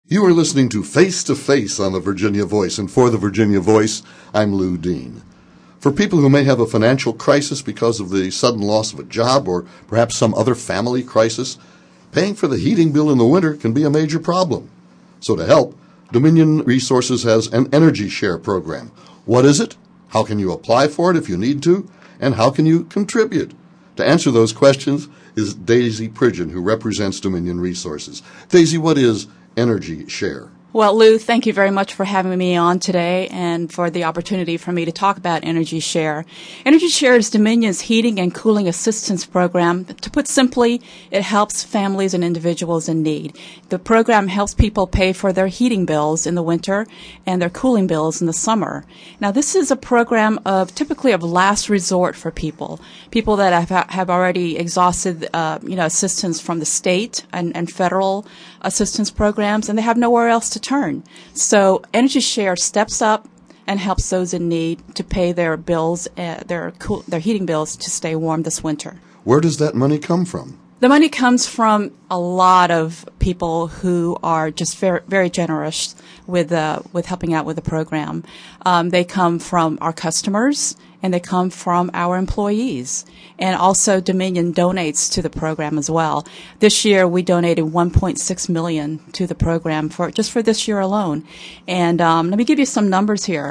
You are listening to Face to Face on the Virginia Voice, and for the Virginia Voice, I'm Lou Dean. For people who may have a financial crisis because of the sudden loss of a job or perhaps some other family crisis, paying for the heating bill in the winter can be a major problem. So to help, Dominion Resources has an Energy Share program. What is it? How can you apply for it if you need to? And how can you contribute? To answer those questions is Daisy Pridgeon, who represents Dominion Resources. Daisy, what is Energy Share? Well, Lou, thank you very much for having me on today and for the opportunity for me to talk about Energy Share. Energy Share is Dominion's heating and cooling assistance program. To put simply, it helps families and individuals in need. The program helps people pay for their heating bills in the winter and their cooling bills in the summer. Now, this is a program typically of last resort for people that have already exhausted assistance from the state and federal assistance programs, and they have nowhere else to turn. So Energy Share steps up and helps those in need to pay their bills, their heating bills to stay warm this winter. Where does that money come from? The money comes from a lot of people who are just very, very generous with helping out with the program. They come from our customers, and they come from our employees. And also Dominion donates to the program as well. This year we donated $1.6 million to the program for this year alone. And let me give you some numbers here.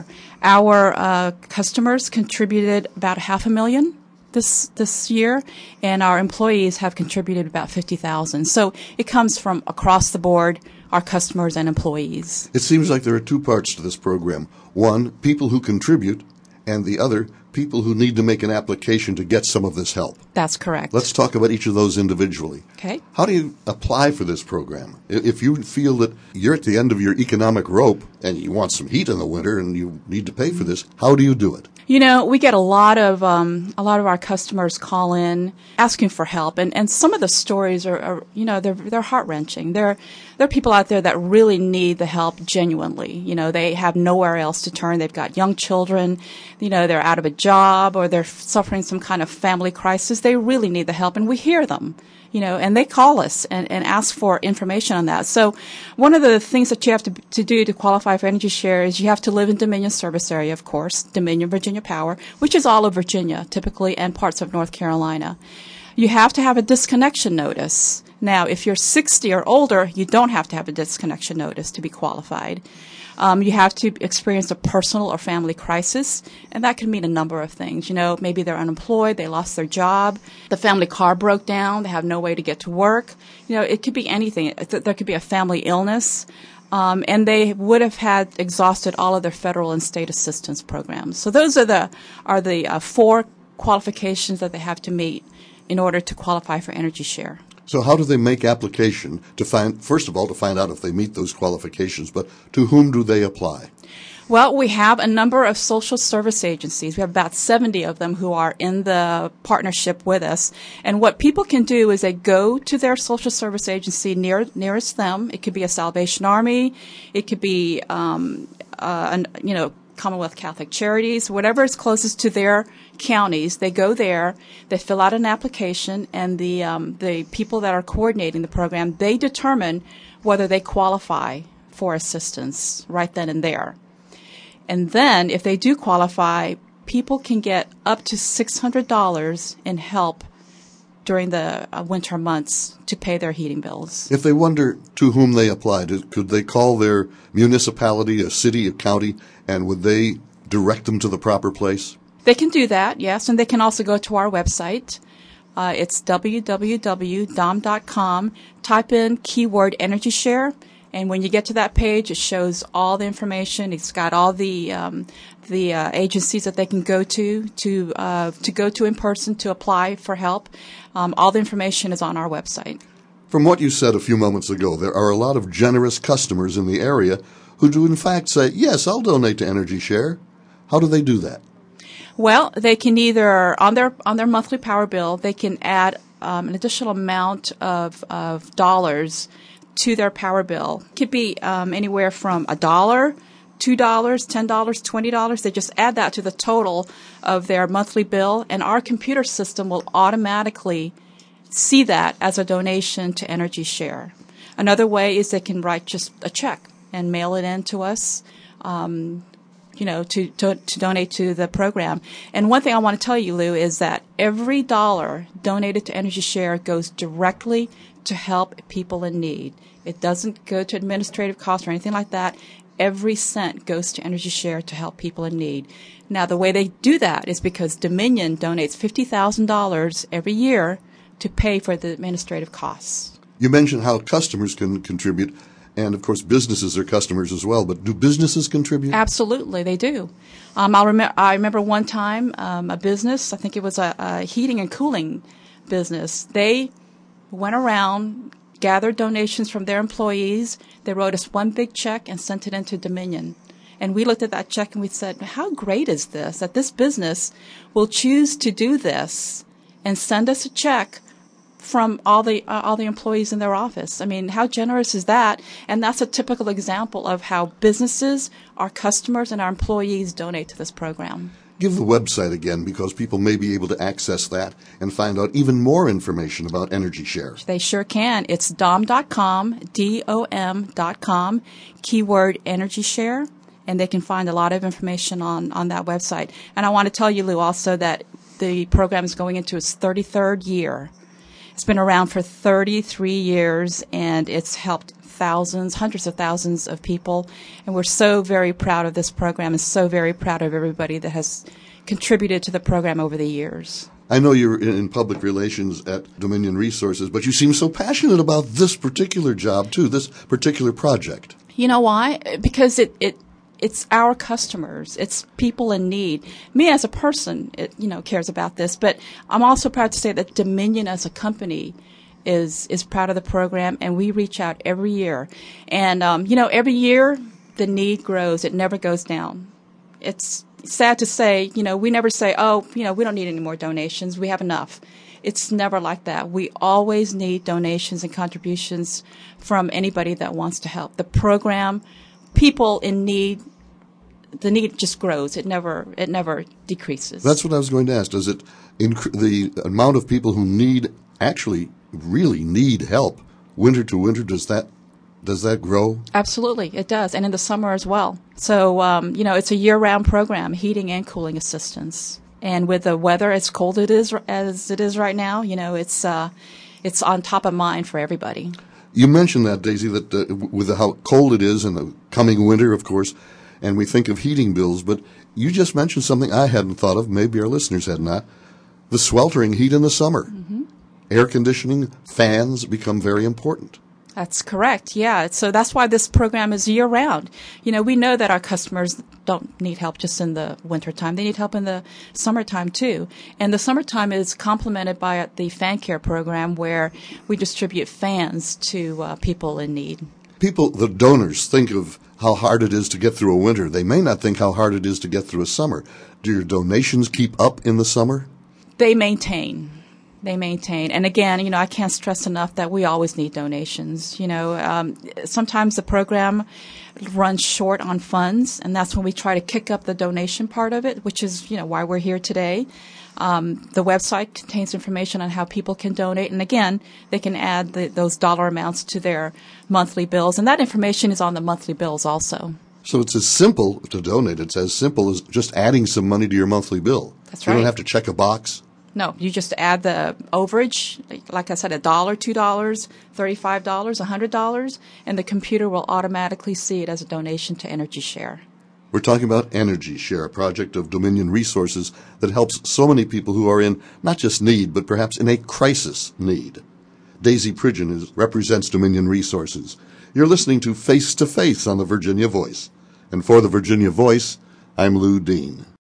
Our customers contributed about $500,000 this year, and our employees have contributed about $50,000. So it comes from across the board, our customers and employees. It seems like there are two parts to this program. One, people who contribute, and the other, people who need to make an application to get some of this help. That's correct. Let's talk about each of those individually. Okay. How do you apply for this program? If you feel that you're at the end of your economic rope and you want some heat in the winter and you need to pay for this, how do you do it? You know, we get a lot of our customers call in asking for help, and some of the stories are they're heart-wrenching. There are people out there that really need the help genuinely. You know, they have nowhere else to turn. They've got young children. You know, they're out of a job or they're suffering some kind of family crisis. They really need the help, and we hear them. You know, and they call us and ask for information on that. So one of the things that you have to do to qualify for Energy Share is you have to live in Dominion service area, of course, Dominion Virginia Power, which is all of Virginia typically and parts of North Carolina. You have to have a disconnection notice. Now, if you're 60 or older, you don't have to have a disconnection notice to be qualified. You have to experience a personal or family crisis, and that can mean a number of things. You know, maybe they're unemployed, they lost their job, the family car broke down, they have no way to get to work. You know, it could be anything. There could be a family illness, and they would have had exhausted all of their federal and state assistance programs. So those are the four qualifications that they have to meet in order to qualify for Energy Share. So how do they make application to find out if they meet those qualifications, but to whom do they apply? Well, we have a number of social service agencies. We have about 70 of them who are in the partnership with us. And what people can do is they go to their social service agency nearest them. It could be a Salvation Army. It could be, Commonwealth Catholic Charities, whatever is closest to their counties. They go there, they fill out an application, and the people that are coordinating the program, they determine whether they qualify for assistance right then and there. And then, if they do qualify, people can get up to $600 in help during the winter months to pay their heating bills. If they wonder to whom they applied, could they call their municipality, a city, a county, and would they direct them to the proper place? They can do that, yes, and they can also go to our website. It's www.dom.com. Type in keyword Energy Share, and when you get to that page, it shows all the information. It's got all the agencies that they can go to go to in person to apply for help. All the information is on our website. From what you said a few moments ago, there are a lot of generous customers in the area who do in fact say, yes, I'll donate to Energy Share. How do they do that? Well, they can either, on their monthly power bill, they can add an additional amount of dollars to their power bill. It could be anywhere from $1, $2, $10, $20. They just add that to the total of their monthly bill, and our computer system will automatically see that as a donation to Energy Share. Another way is they can write just a check and mail it in to us, to donate to the program. And one thing I want to tell you, Lou, is that every dollar donated to Energy Share goes directly to help people in need. It doesn't go to administrative costs or anything like that. Every cent goes to Energy Share to help people in need. Now, the way they do that is because Dominion donates $50,000 every year to pay for the administrative costs. You mentioned how customers can contribute, and of course businesses are customers as well, but do businesses contribute? Absolutely, they do. I remember one time a business, I think it was a heating and cooling business, they went around, gathered donations from their employees. They wrote us one big check and sent it into Dominion. And we looked at that check and we said, how great is this, that this business will choose to do this and send us a check from all the employees in their office. I mean, how generous is that? And that's a typical example of how businesses, our customers, and our employees donate to this program. Give the website again, because people may be able to access that and find out even more information about Energy Share. They sure can. It's dom.com, DOM.com, keyword Energy Share, and they can find a lot of information on that website. And I want to tell you, Lou, also that the program is going into its 33rd year. It's been around for 33 years, and it's helped thousands, hundreds of thousands of people. And we're so very proud of this program and so very proud of everybody that has contributed to the program over the years. I know you're in public relations at Dominion Resources, but you seem so passionate about this particular job, too, this particular project. You know why? Because it's our customers. It's people in need. Me as a person, cares about this, but I'm also proud to say that Dominion as a company is proud of the program, and we reach out every year. And, every year the need grows. It never goes down. It's sad to say, we never say, we don't need any more donations. We have enough. It's never like that. We always need donations and contributions from anybody that wants to help. The program, people in need, the need just grows. It never decreases. That's what I was going to ask. Does it the amount of people who really need help winter to winter, does that grow? Absolutely, it does, and in the summer as well. So it's a year-round program, heating and cooling assistance. And with the weather as cold as it is right now, it's on top of mind for everybody. You mentioned that, Daisy, that with how cold it is in the coming winter, of course, and we think of heating bills, but you just mentioned something I hadn't thought of, maybe our listeners had not, the sweltering heat in the summer. Mm-hmm. Air conditioning, fans become very important. That's correct, yeah. So that's why this program is year-round. We know that our customers don't need help just in the wintertime. They need help in the summertime, too. And the summertime is complemented by the Fan Care program, where we distribute fans to people in need. People, the donors, think of how hard it is to get through a winter. They may not think how hard it is to get through a summer. Do your donations keep up in the summer? They maintain. And again, I can't stress enough that we always need donations. Sometimes the program runs short on funds, and that's when we try to kick up the donation part of it, which is, why we're here today. The website contains information on how people can donate, and again, they can add those dollar amounts to their monthly bills, and that information is on the monthly bills also. So it's as simple to donate. It's as simple as just adding some money to your monthly bill. That's right. You don't have to check a box. No, you just add the overage, like I said, $1, $2, $35, $100, and the computer will automatically see it as a donation to Energy Share. We're talking about Energy Share, a project of Dominion Resources that helps so many people who are in not just need, but perhaps in a crisis need. Daisy Pridgeon represents Dominion Resources. You're listening to Face to Face on the Virginia Voice. And for the Virginia Voice, I'm Lou Dean.